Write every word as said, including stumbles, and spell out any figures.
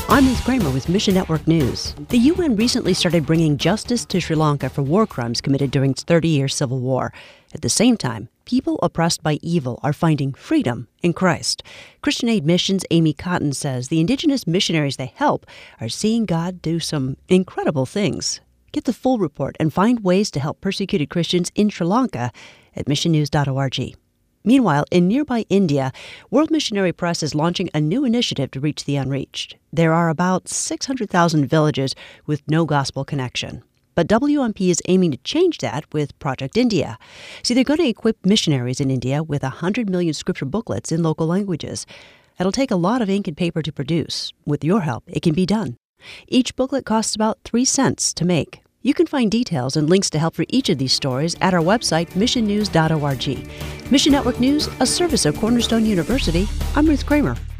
I'm Ruth Kramer with Mission Network News. The U N recently started bringing justice to Sri Lanka for war crimes committed during its thirty-year civil war. At the same time, people oppressed by evil are finding freedom in Christ. Christian Aid Mission's Amy Cotton says the indigenous missionaries they help are seeing God do some incredible things. Get the full report and find ways to help persecuted Christians in Sri Lanka at mission news dot org. Meanwhile, in nearby India, World Missionary Press is launching a new initiative to reach the unreached. There are about six hundred thousand villages with no gospel connection. But W M P is aiming to change that with Project India. See, they're going to equip missionaries in India with one hundred million scripture booklets in local languages. It'll take a lot of ink and paper to produce. With your help, it can be done. Each booklet costs about three cents to make. You can find details and links to help for each of these stories at our website, mission news dot org. Mission Network News, a service of Cornerstone University. I'm Ruth Kramer.